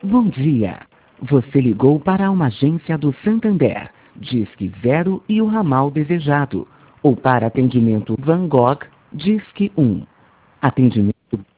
Bom dia. Você ligou para uma agência do Santander, Disque 0 e o ramal desejado. Ou para atendimento Van Gogh, Disque 1. Atendimento